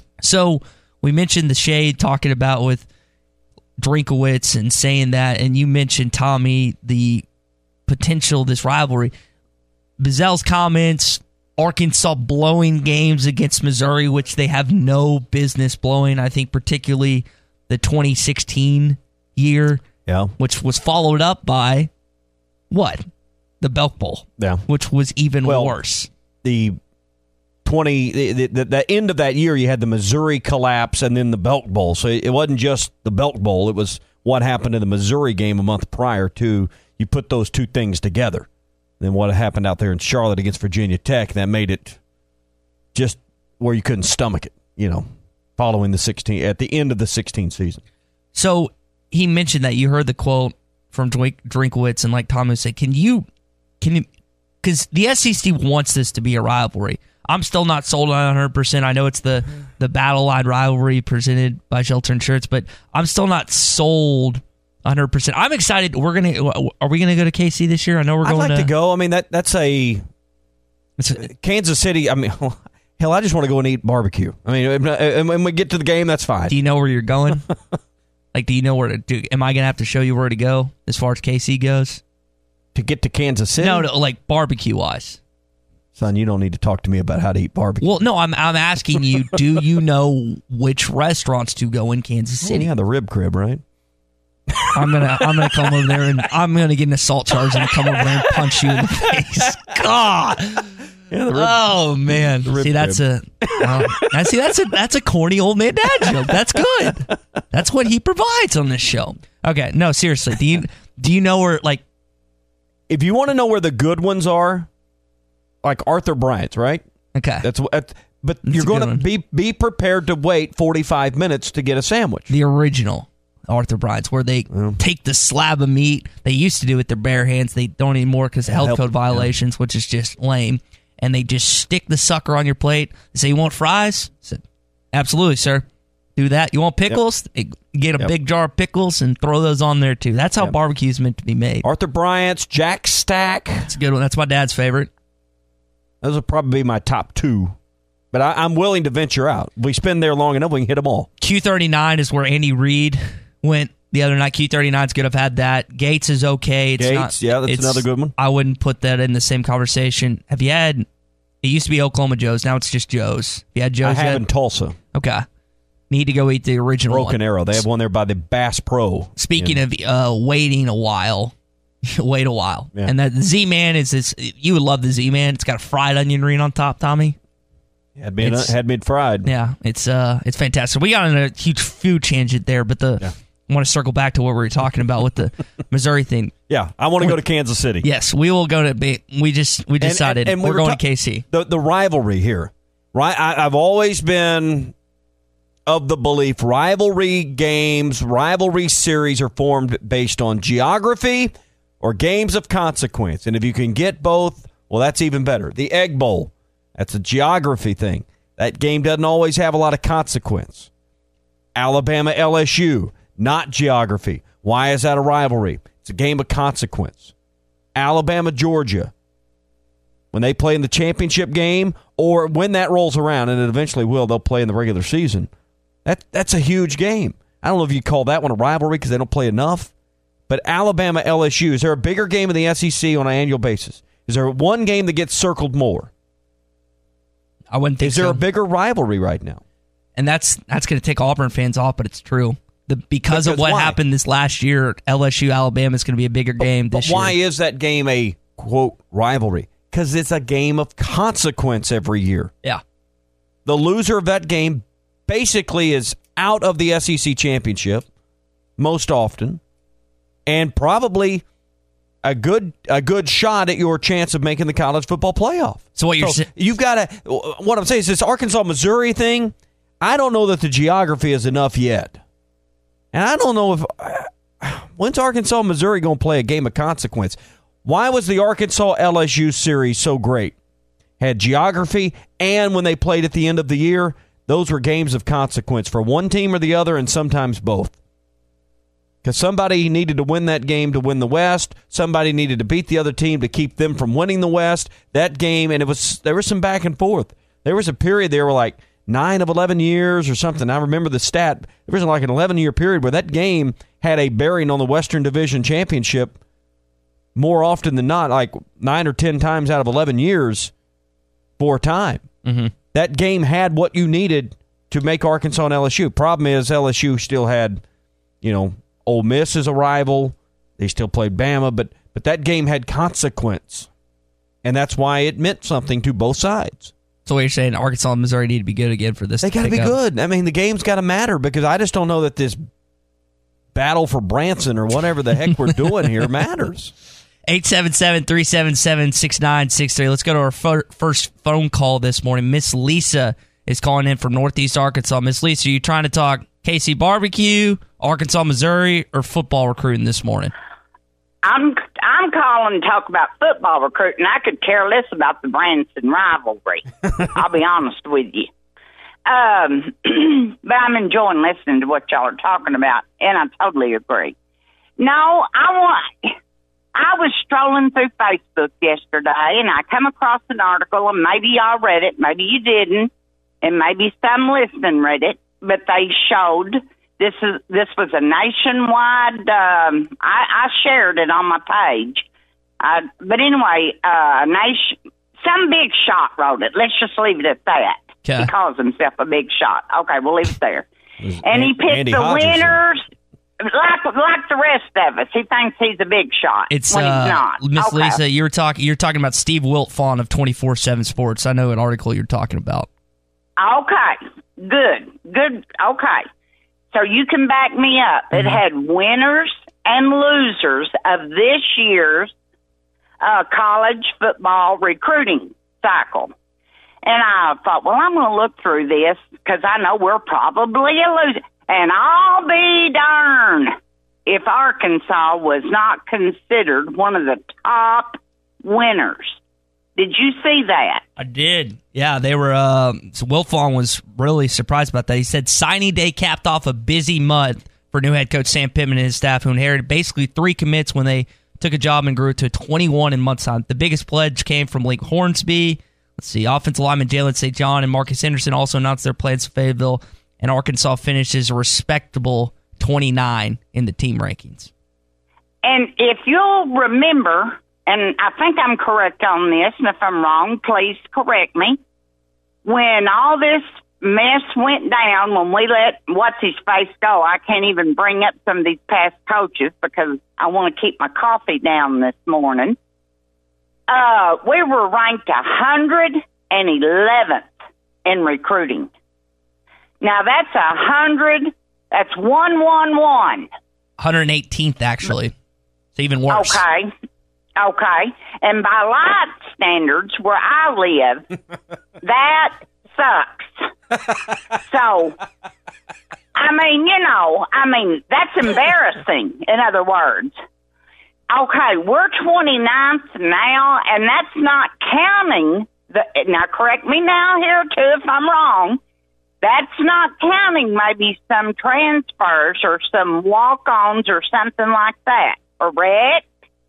So we mentioned the shade talking about with Drinkowitz and saying that, and you mentioned, Tommy, the potential of this rivalry. Bazell's comments, Arkansas blowing games against Missouri, which they have no business blowing. I think particularly the twenty sixteen year, yeah, which was followed up by what? The Belk Bowl, yeah, which was even well, worse. The twenty the, the, the end of that year, you had the Missouri collapse and then the Belk Bowl. So it wasn't just the Belk Bowl; it was what happened in the Missouri game a month prior to. You put those two things together. Then what happened out there in Charlotte against Virginia Tech, that made it just where you couldn't stomach it, you know, following the sixteen, at the end of the sixteen season. So he mentioned that you heard the quote from Drink, Drinkowitz, and like Thomas said, can you, can you, because the S E C wants this to be a rivalry. I'm still not sold on one hundred percent. I know it's the, the Battle Line rivalry presented by Shelter Insurance, but I'm still not sold one hundred percent. I'm excited. We're gonna. Are we gonna go to K C this year? I know we're going. I'd like to, to go. I mean, that that's a, a Kansas City. I mean, hell, I just want to go and eat barbecue. I mean, and when we get to the game, that's fine. Do you know where you're going? Like, do you know where to do? Am I gonna have to show you where to go as far as K C goes? To get to Kansas City? No, no, like barbecue wise. Son, you don't need to talk to me about how to eat barbecue. Well, no, I'm I'm asking you. Do you know which restaurants to go in Kansas City? Oh, yeah, the Rib Crib, right? I'm gonna I'm gonna come over there and I'm gonna get an assault charge and come over there and punch you in the face. God. Yeah, the rib, oh man. the rib see that's crib. a uh, I see that's a that's a corny old man dad joke. That's good. That's what he provides on this show. Okay, no, seriously. Do you do you know where, like, if you want to know where the good ones are, like Arthur Bryant's, right? Okay. That's what but That's you're going to be be prepared to wait forty-five minutes to get a sandwich. The original Arthur Bryant's, where they yeah. take the slab of meat. They used to do it with their bare hands. They don't anymore because of health Help, code violations, yeah. which is just lame. And they just stick the sucker on your plate. They say, you want fries? I said, absolutely, sir. Do that. You want pickles? Yep. Get a yep. big jar of pickles and throw those on there, too. That's how yep. barbecue is meant to be made. Arthur Bryant's, Jack Stack. That's a good one. That's my dad's favorite. Those will probably be my top two. But I, I'm willing to venture out. If we spend there long enough, we can hit them all. Q thirty-nine is where Andy Reid went the other night. Q thirty-nine's good. I've had that. Gates is okay. It's Gates, not, yeah, that's it's, another good one. I wouldn't put that in the same conversation. Have you had, it used to be Oklahoma Joe's. Now it's just Joe's. Have you had Joe's I have yet? in Tulsa. Okay. Need to go eat the original Broken one. Arrow. They have one there by the Bass Pro. Speaking in, of uh, waiting a while, Wait a while. Yeah. And that Z-Man is this. You would love the Z-Man. It's got a fried onion ring on top, Tommy. Had me had me fried. Yeah, it's uh, it's fantastic. We got on a huge food tangent there, but the Yeah. I want to circle back to what we were talking about with the Missouri thing. Yeah, I want to go to Kansas City. Yes, we will go to. We just we decided and, and, and we we're were going ta- to K C. The the rivalry here, right? I, I've always been of the belief rivalry games, rivalry series are formed based on geography or games of consequence, and if you can get both, well, that's even better. The Egg Bowl, that's a geography thing. That game doesn't always have a lot of consequence. Alabama L S U, not geography. Why is that a rivalry? It's a game of consequence. Alabama Georgia, when they play in the championship game, or when that rolls around, and it eventually will, they'll play in the regular season. That that's a huge game. I don't know if you call that one a rivalry because they don't play enough. But Alabama L S U, is there a bigger game in the S E C on an annual basis? Is there one game that gets circled more? I wouldn't think Is there so. a bigger rivalry right now? And that's that's going to take Auburn fans off, but it's true. The, because, Because of what why? happened this last year, L S U Alabama is going to be a bigger game But this why year. is that game a, quote, rivalry? Because it's a game of consequence every year. Yeah. The loser of that game basically is out of the S E C championship most often, and probably a good a good shot at your chance of making the college football playoff. So what you're So saying? you've got to. What I'm saying is this Arkansas Missouri thing. I don't know that the geography is enough yet, and I don't know if when's Arkansas Missouri going to play a game of consequence. Why was the Arkansas L S U series so great? Had geography, and when they played at the end of the year, those were games of consequence for one team or the other, and sometimes both. Because somebody needed to win that game to win the West. Somebody needed to beat the other team to keep them from winning the West. That game, and it was there was some back and forth. There was a period there where like nine of eleven years or something. I remember the stat. There was like an eleven-year period where that game had a bearing on the Western Division Championship more often than not, like nine or ten times out of eleven years for a time. Mm-hmm. That game had what you needed to make Arkansas and L S U. Problem is L S U still had, you know, Ole Miss as a rival. They still played Bama, but but that game had consequence. And that's why it meant something to both sides. So what you're saying, Arkansas and Missouri need to be good again for this. They got to be pick up. good. I mean, the game's got to matter because I just don't know that this battle for Branson or whatever the heck we're doing here matters. eight seven seven, three seven seven, six nine six three. Let's go to our fir- first phone call this morning. Miss Lisa is calling in from Northeast Arkansas. Miss Lisa, are you trying to talk K C barbecue, Arkansas, Missouri, or football recruiting this morning? I'm I'm calling to talk about football recruiting. I could care less about the Branson rivalry. I'll be honest with you. Um, but I'm enjoying listening to what y'all are talking about, and I totally agree. No, I want. I was strolling through Facebook yesterday, and I come across an article, and maybe y'all read it, maybe you didn't, and maybe some listening read it, but they showed this is this was a nationwide. Um, I, I shared it on my page, uh, but anyway, uh, nation, some big shot wrote it. Let's just leave it at that. Okay. He calls himself a big shot. Okay, we'll leave it there. And he picked Andy the Hodgson. winners. Like like the rest of us, he thinks he's a big shot It's when uh, he's not. Miss Okay. Lisa. You were talking. You're talking about Steve Wiltfong of twenty-four seven Sports. I know an article you're talking about. Okay, good, good. Okay, so you can back me up. It had winners and losers of this year's uh, college football recruiting cycle. And I thought, well, I'm going to look through this because I know we're probably a loser. And I'll be darned if Arkansas was not considered one of the top winners. Did you see that? I did. Yeah, they were. Uh, so Wiltfong was really surprised about that. He said signing day capped off a busy month for new head coach Sam Pittman and his staff, who inherited basically three commits when they took a job and grew it to twenty-one in months time. The biggest pledge came from Link Hornsby. Let's see, offensive lineman Jalen Saint John and Marcus Henderson also announced their plans for Fayetteville, and Arkansas finishes a respectable twenty-nine in the team rankings. And if you'll remember, and I think I'm correct on this, and if I'm wrong, please correct me. When all this mess went down when we let what's-his-face go. I can't even bring up some of these past coaches because I want to keep my coffee down this morning. Uh, we were ranked one hundred eleventh in recruiting. Now, that's a hundred. That's one one one. one hundred eighteenth, actually. It's even worse. Okay. Okay. And by light standards, where I live, that sucks. So, I mean, you know, I mean, that's embarrassing, in other words. Okay, we're twenty-ninth now, and that's not counting the, now correct me now here too if I'm wrong, that's not counting maybe some transfers or some walk-ons or something like that, correct?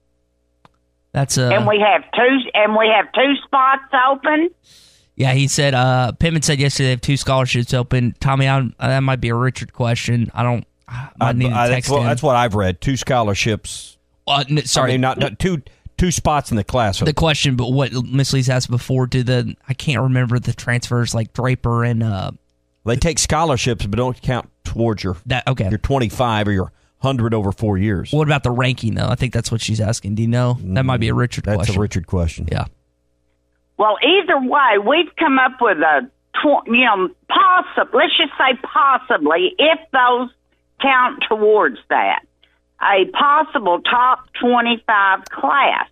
That's uh, and we have two and we have two spots open. Yeah, he said. Uh, Pittman said yesterday they have two scholarships open. Tommy, I, that might be a Richard question. I don't. I might need to I, text that's, what, him. that's what I've read. Two scholarships. Uh, n- sorry, I mean, not, not two two spots in the class. The question, but what Miss Lee's asked before, do the I can't remember the transfers like Draper and uh, they take scholarships, but don't count towards your that. Okay, your twenty-five or your hundred over four years. What about the ranking though? I think that's what she's asking. Do you know? That might be a Richard that's question. That's a Richard question. Yeah. Well, either way, we've come up with a tw- you know possible. Let's just say possibly if those count towards that. A possible top twenty-five class.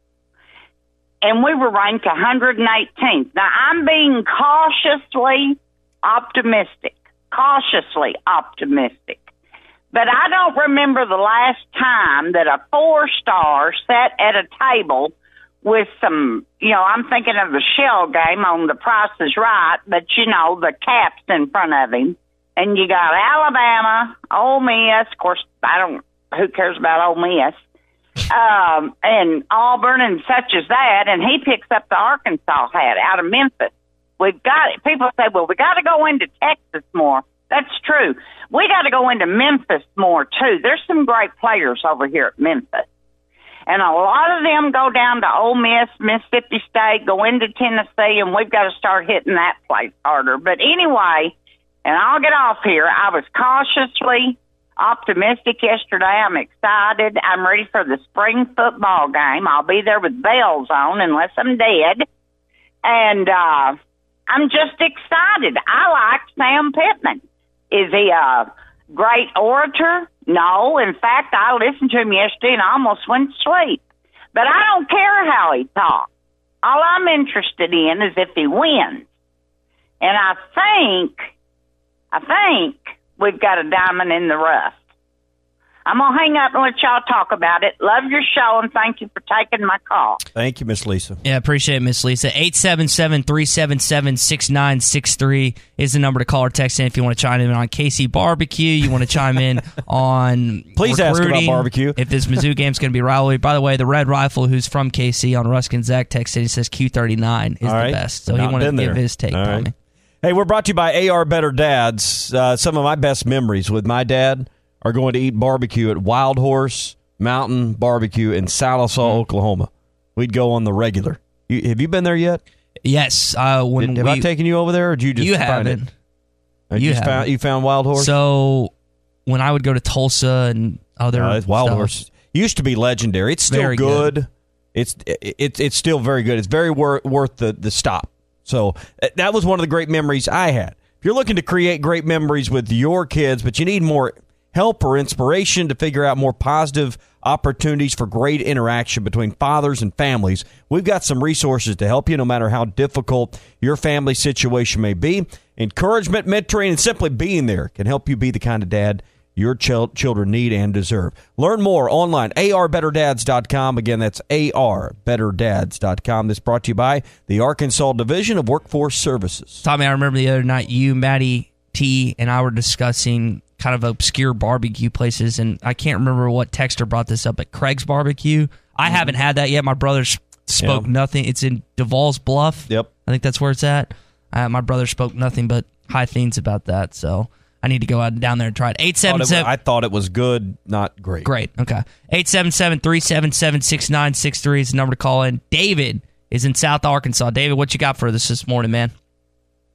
And we were ranked one hundred eighteenth. Now, I'm being cautiously optimistic. Cautiously optimistic. But I don't remember the last time that a four-star sat at a table with some, you know, I'm thinking of the Shell game on The Price is Right, but, you know, the caps in front of him. And you got Alabama, Ole Miss, of course, I don't, who cares about Ole Miss? Um, and Auburn and such as that, and he picks up the Arkansas hat out of Memphis. We've got it. People say, well, we got to go into Texas more. That's true. We got to go into Memphis more, too. There's some great players over here at Memphis. And a lot of them go down to Ole Miss, Mississippi State, go into Tennessee, and we've got to start hitting that place harder. But anyway, and I'll get off here, I was cautiously optimistic yesterday. I'm excited. I'm ready for the spring football game. I'll be there with bells on unless I'm dead. And uh, I'm just excited. I like Sam Pittman. Is he a great orator? No. In fact, I listened to him yesterday and I almost went to sleep. But I don't care how he talks. All I'm interested in is if he wins. And I think, I think we've got a diamond in the rough. I'm going to hang up and let y'all talk about it. Love your show, and thank you for taking my call. Thank you, Miss Lisa. Yeah, appreciate it, Miss Lisa. eight seven seven, three seven seven, six nine six three is the number to call or text in if you want to chime in on K C Barbecue. You want to chime in on Please ask about barbecue. If this Mizzou game's going to be rivalry. By the way, the Red Rifle, who's from K C on Rusk and Zach texted, he says Q thirty-nine is All right. the best. So Not he wanted to give there. his take, All Tommy. right. Hey, we're brought to you by A R Better Dads. Uh, some of my best memories with my dad are going to eat barbecue at Wild Horse Mountain Barbecue in Sallisaw, Oklahoma. We'd go on the regular. You, have you been there yet? Yes. Uh, when Did, have we, I taken you over there, or did you just you find haven't. it? Uh, You just haven't. found, you found Wild Horse? So when I would go to Tulsa and other Uh, it's Wild stuff, Horse used to be legendary. It's still Very good. good. It's it, it, it's still very good. It's very wor- worth the, the stop. So uh, that was one of the great memories I had. If you're looking to create great memories with your kids, but you need more help or inspiration to figure out more positive opportunities for great interaction between fathers and families, we've got some resources to help you no matter how difficult your family situation may be. Encouragement, mentoring, and simply being there can help you be the kind of dad your ch- children need and deserve. Learn more online, A R better dads dot com. Again, that's A R better dads dot com. This brought to you by the Arkansas Division of Workforce Services. Tommy, I remember the other night you, Maddie T, and I were discussing kind of obscure barbecue places, and I can't remember what texter brought this up, but Craig's Barbecue. I mm-hmm. haven't had that yet. My brother spoke yeah. nothing. It's in Duval's Bluff. Yep. I think that's where it's at. Uh, my brother spoke nothing but high things about that, so I need to go out down there and try it. eight seven seven I thought it was good, not great. Great, okay. eight seven seven, three seven seven, six nine six three is the number to call in. David is in South Arkansas. David, what you got for us this morning, man?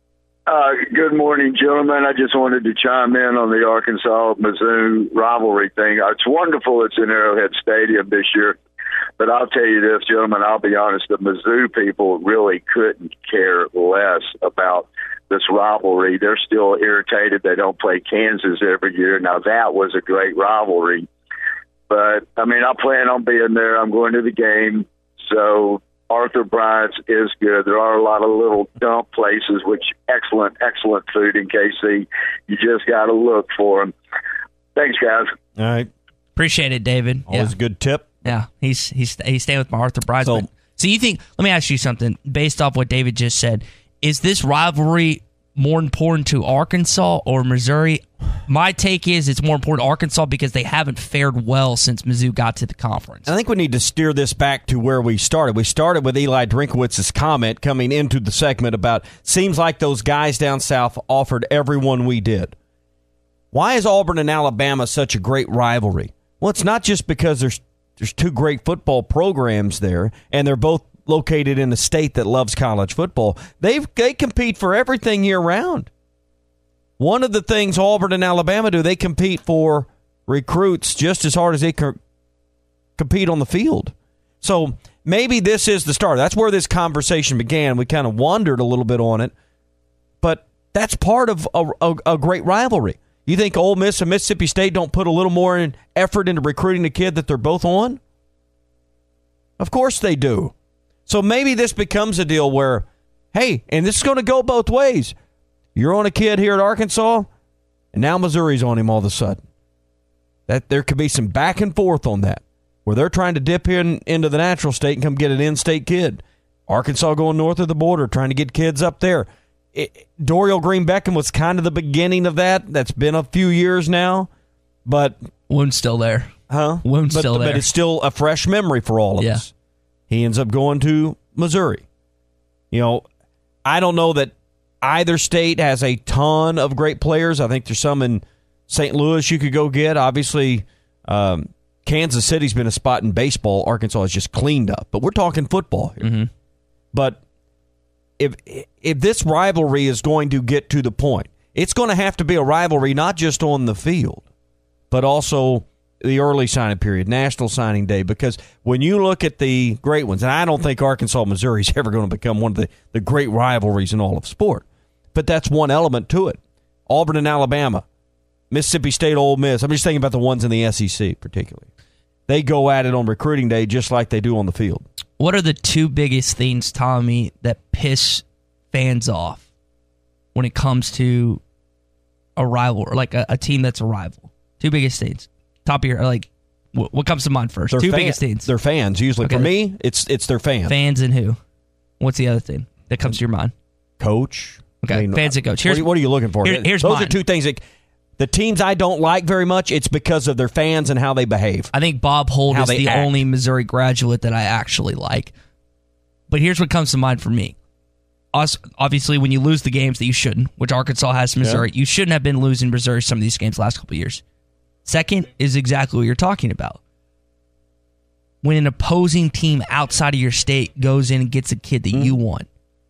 Uh, good morning, gentlemen. I just wanted to chime in on the Arkansas-Mizzou rivalry thing. It's wonderful it's in Arrowhead Stadium this year, but I'll tell you this, gentlemen, I'll be honest, the Mizzou people really couldn't care less about this rivalry. They're still irritated they don't play Kansas every year. Now, that was a great rivalry. But, I mean, I plan on being there. I'm going to the game. So Arthur Bryant's is good. There are a lot of little dump places, which excellent, excellent food in K C. You just got to look for them. Thanks, guys. All right. Appreciate it, David. Always yeah. a good tip. Yeah, he's he's he's staying with my Arthur Bryant. So, so you think? Let me ask you something based off what David just said. Is this rivalry more important to Arkansas or Missouri? My take is it's more important to Arkansas because they haven't fared well since Mizzou got to the conference. I think we need to steer this back to where we started. We started with Eli Drinkowitz's comment coming into the segment about, seems like those guys down south offered everyone we did. Why is Auburn and Alabama such a great rivalry? Well, it's not just because there's there's two great football programs there, and they're both located in a state that loves college football. They they compete for everything year round. One of the things Auburn and Alabama do, they compete for recruits just as hard as they co- compete on the field. So maybe this is the start. That's where this conversation began. We kind of wandered a little bit on it, but that's part of a, a, a great rivalry. You think Ole Miss and Mississippi State don't put a little more in effort into recruiting the kid that they're both on? Of course they do. So maybe this becomes a deal where, hey, and this is going to go both ways. You're on a kid here at Arkansas, and now Missouri's on him all of a sudden. That there could be some back and forth on that, where they're trying to dip in into the natural state and come get an in-state kid. Arkansas going north of the border, trying to get kids up there. It, Dorial Green Beckham was kind of the beginning of that. That's been a few years now, but wound's still there. Huh? Wound's but, still there. But it's still a fresh memory for all of yeah. us. He ends up going to Missouri. You know, I don't know that either state has a ton of great players. I think there's some in Saint Louis you could go get. Obviously, um, Kansas City's been a spot in baseball. Arkansas has just cleaned up. But we're talking football here. Mm-hmm. But if if this rivalry is going to get to the point, it's going to have to be a rivalry not just on the field, but also the early signing period, National Signing Day, because when you look at the great ones, and I don't think Arkansas-Missouri is ever going to become one of the, the great rivalries in all of sport, but that's one element to it. Auburn and Alabama, Mississippi State, Ole Miss. I'm just thinking about the ones in the S E C particularly. They go at it on recruiting day just like they do on the field. What are the two biggest things, Tommy, that piss fans off when it comes to a rival, or like a, a team that's a rival? Two biggest things. Top of your, like, what, what comes to mind first? Their Two fan, biggest things. Their fans, usually. Okay. For me, it's it's their fans. Fans and who? What's the other thing that comes to your mind? Coach. Okay, I mean, fans and coach. Here's, what, are you, what are you looking for? Here, here's Those mine. are two things. That, the teams I don't like very much, it's because of their fans and how they behave. I think Bob Holt How is they the act. only Missouri graduate that I actually like. But here's what comes to mind for me. Us, obviously, when you lose the games that you shouldn't, which Arkansas has to Missouri, Yeah. you shouldn't have been losing Missouri some of these games the last couple of years. Second is exactly what you're talking about. When an opposing team outside of your state goes in and gets a kid that mm. you want.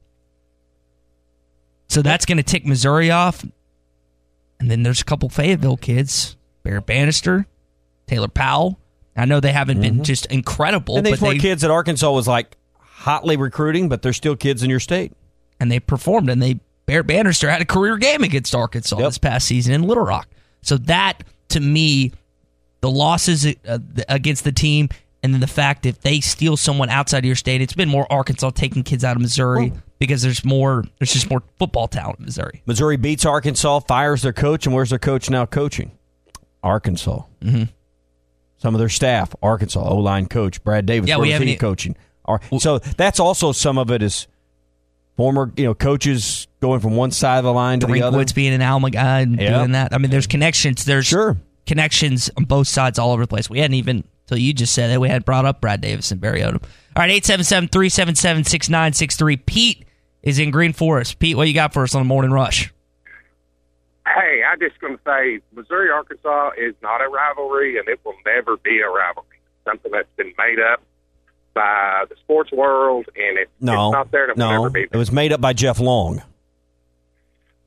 So that's going to tick Missouri off. And then there's a couple Fayetteville kids, Barrett Bannister, Taylor Powell. I know they haven't mm-hmm. been just incredible. And these but were they, kids that Arkansas was like hotly recruiting, but they're still kids in your state. And they performed, and they Barrett Bannister had a career game against Arkansas yep. this past season in Little Rock. So that, to me, the losses against the team, and then the fact if they steal someone outside of your state, it's been more Arkansas taking kids out of Missouri well, because there's more, there's just more football talent in Missouri. Missouri beats Arkansas, fires their coach, and where's their coach now coaching? Arkansas. Mm-hmm. Some of their staff, Arkansas, O-line coach, Brad Davis, yeah, where we was he even, coaching? So that's also some of it is former, you know, coaches going from one side of the line to the other. Drinkwitz being an Alma guy and yep. doing that. I mean, there's connections. There's sure. connections on both sides all over the place. We hadn't even, until you just said it, we had brought up Brad Davis and Barry Odom. All right, eight seven seven, three seven seven, six nine six three. Pete is in Green Forest. Pete, what you got for us on the Morning Rush? Hey, I'm just going to say Missouri-Arkansas is not a rivalry, and it will never be a rivalry. Something that's been made up by the sports world, and it, no, it's not there, and it no, will never be there. It was made up by Jeff Long.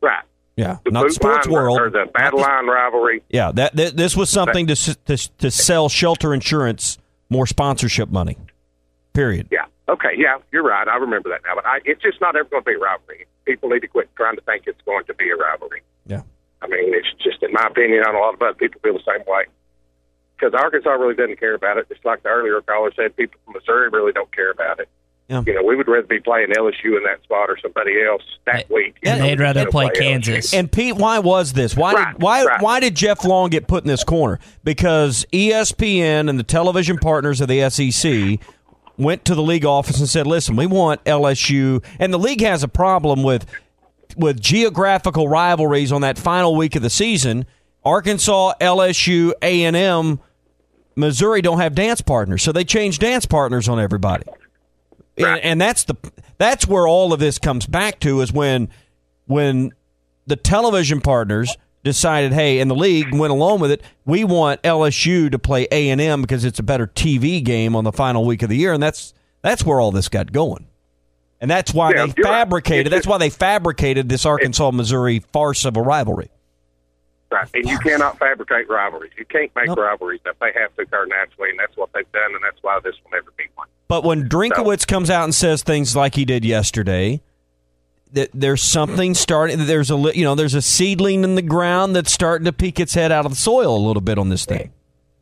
Yeah, the not boot sports line, world. or the battle line rivalry. Yeah, that, that this was something to, to to sell Shelter Insurance more sponsorship money. Period. Yeah. Okay. Yeah, you're right. I remember that now. But I, it's just not ever going to be a rivalry. People need to quit trying to think it's going to be a rivalry. Yeah. I mean, it's just, in my opinion, I know a lot of other people feel the same way. Because Arkansas really doesn't care about it. Just like the earlier caller said, people from Missouri really don't care about it. Yeah. You know, we would rather be playing L S U in that spot or somebody else that week. And know, they'd rather play play Kansas. L S U. And Pete, why was this? Why Right, did why right. why did Jeff Long get put in this corner? Because E S P N and the television partners of the S E C went to the league office and said, "Listen, we want L S U." And the league has a problem with with geographical rivalries on that final week of the season. Arkansas, L S U, A and M, Missouri don't have dance partners, so they changed dance partners on everybody. Right. And, and that's the that's where all of this comes back to is when when the television partners decided, hey, and the league went along with it, we want L S U to play A and M because it's a better T V game on the final week of the year, and that's that's where all this got going. And that's why Yeah, they you're right. fabricated It's that's just- why they fabricated this Arkansas-Missouri farce of a rivalry. Right. And you cannot fabricate rivalries. You can't make Nope. rivalries if they have to occur naturally, and that's what they've done, and that's why this will never be one. But when Drinkowitz comes out and says things like he did yesterday, that there's something starting. There's a li- you know there's a seedling in the ground that's starting to peek its head out of the soil a little bit on this thing.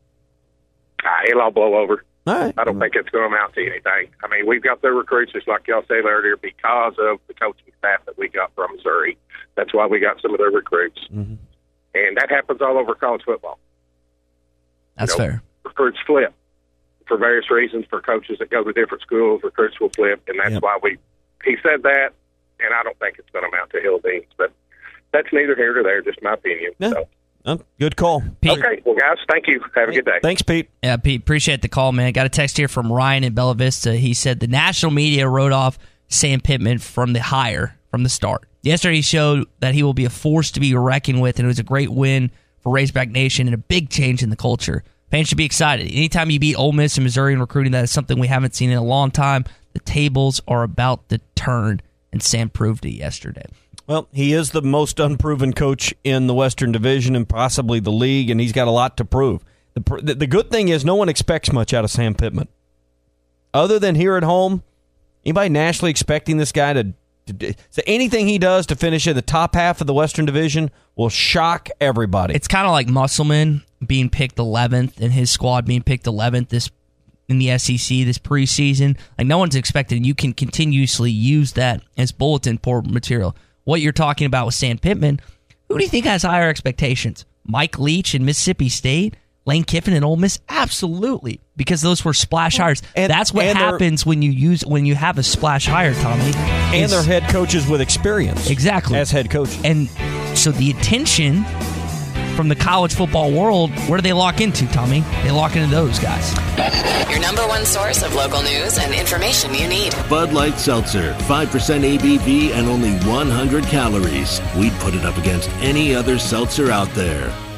Ah, it'll all blow over. All right. I don't think it's going to amount to anything. I mean, we've got the recruits, just like y'all said earlier, because of the coaching staff that we got from Missouri. That's why we got some of their recruits. Mm-hmm. And that happens all over college football. That's You know, fair. Recruits flip for various reasons. For coaches that go to different schools, recruits will flip, and that's Yep. why we. He said that, and I don't think it's going to amount to hill beans, but that's neither here nor there. Just my opinion. Yeah. So. Oh, good call. Pete, Okay, well, guys, thank you. Have a good day. Thanks, Pete. Yeah, Pete, appreciate the call, man. Got a text here from Ryan in Bella Vista. He said the national media wrote off Sam Pittman from the hire, from the start. Yesterday, he showed that he will be a force to be reckoned with, and it was a great win for Razorback Nation and a big change in the culture. Fans should be excited. Anytime you beat Ole Miss and Missouri in recruiting, that is something we haven't seen in a long time. The tables are about to turn, and Sam proved it yesterday. Well, he is the most unproven coach in the Western Division and possibly the league, and he's got a lot to prove. The, the, the good thing is no one expects much out of Sam Pittman. Other than here at home, anybody nationally expecting this guy to, to so anything he does to finish in the top half of the Western Division will shock everybody. It's kind of like Musselman being picked eleventh and his squad being picked eleventh this in the S E C this preseason. Like, no one's expecting. You can continuously use that as bulletin board material. What you're talking about with Sam Pittman, who do you think has higher expectations? Mike Leach in Mississippi State? Lane Kiffin in Ole Miss? Absolutely, because those were splash hires. And- That's what and they're- happens when you use when you have a splash hire, Tommy. and is- they're head coaches with experience. Exactly. As head coaches. And so the attention from the college football world, where do they lock into, Tommy? They lock into those guys. Your number one source of local news and information you need. Bud Light Seltzer, five percent A B V and only one hundred calories. We'd put it up against any other seltzer out there.